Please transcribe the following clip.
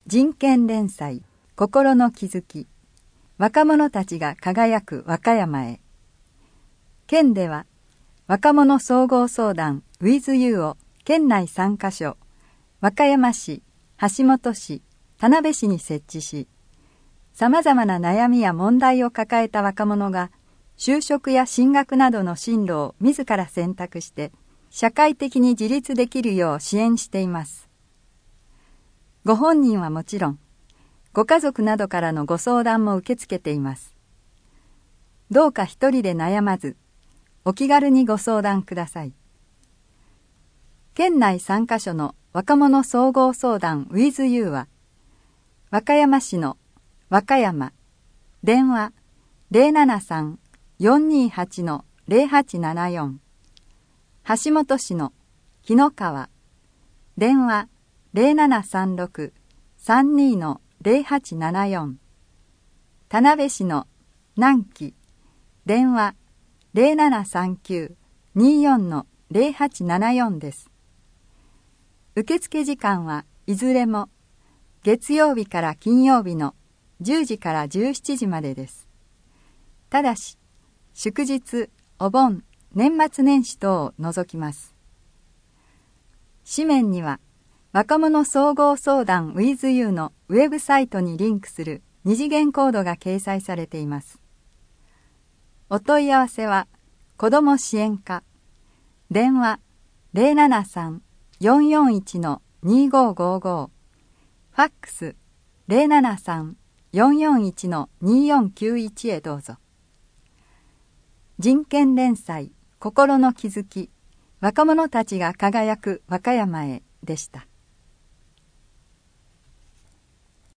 人権連載心の気づき、若者たちが輝く和歌山へ。県では若者総合相談 WithYou を県内3カ所、和歌山市、橋本市、田辺市に設置し、さまざまな悩みや問題を抱えた若者が就職や進学などの進路を自ら選択して社会的に自立できるよう支援しています。ご本人はもちろん、ご家族などからのご相談も受け付けています。どうか一人で悩まず、お気軽にご相談ください。県内3カ所の若者総合相談 WithYou は、和歌山市の和歌山、電話 073-428-0874、橋本市の紀の川、電話 0736-32-0874、田辺市の南紀、電話 0739-24-0874 です。受付時間はいずれも月曜日から金曜日の10時から17時までです。ただし、祝日、お盆、年末年始等を除きます。紙面には、若者総合相談 WithYou のウェブサイトにリンクする二次元コードが掲載されています。お問い合わせは、子ども支援課、電話 073-441-2555、ファックス 073-441-2491 へどうぞ。人権連載心の気づき、若者たちが輝く和歌山へでした。